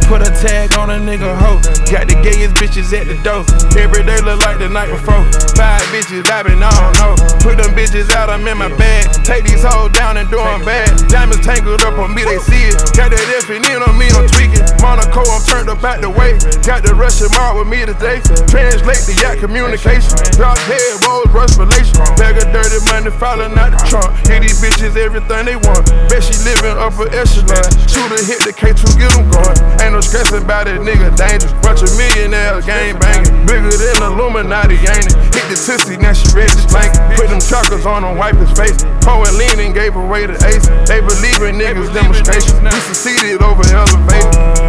Put a tag on a nigga hoe. Got the gayest bitches at the door. Every day look like the night before. 5 bitches I been on, no. Put them bitches out, I'm in my bag. Take these hoes down and do them bad. Diamonds tangled up on me, they see it. Got that FNN on me, I'm tweaking. Monaco, I'm turned up out the way. Got the Russian mark with me today. Translate the yacht communication. Drop head, Rolls Royce relation. Bag of dirty money falling out the trunk. Give these bitches everything they want. Bet she living upper echelon. Shooter hit the K2, get them going. Ain't no stressing about it, nigga dangerous. Bunch of millionaires, gang banging. Bigger than Illuminati, ain't it? Hit the tissy, now she ready to spank. Put them chocolates on him, wipe his face. Poet lean and gave away the ace. They believe in niggas' demonstration. We succeeded over elevated.